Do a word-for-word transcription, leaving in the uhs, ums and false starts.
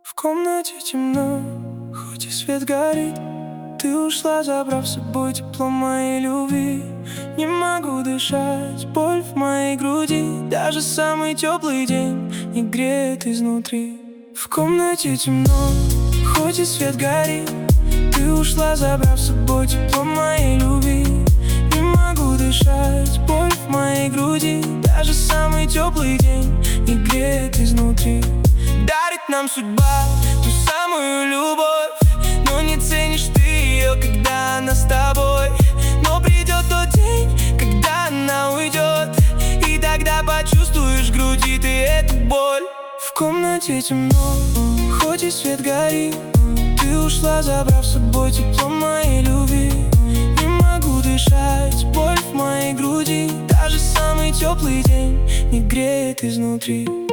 В комнате темно, хоть и свет горит. Ты ушла, забрав с собой тепло моей любви. Не могу дышать, боль в моей груди. Даже самый теплый день не греет изнутри. В комнате темно, хоть и свет горит. Ты ушла, забрав с собой тепло моей любви. Не могу дышать, боль в моей груди. Даже самый теплый день не греет изнутри. Дарит нам судьба ту самую любовь, но не ценишь ты ее, когда она с тобой. Но придет тот день, когда она уйдет, и тогда почувствуешь в груди ты эту боль. В комнате темно, хоть и свет горит. Ты ушла, забрав с собой тепло моей любви. Не могу дышать, боль в моей груди. Даже самый теплый день не греет изнутри.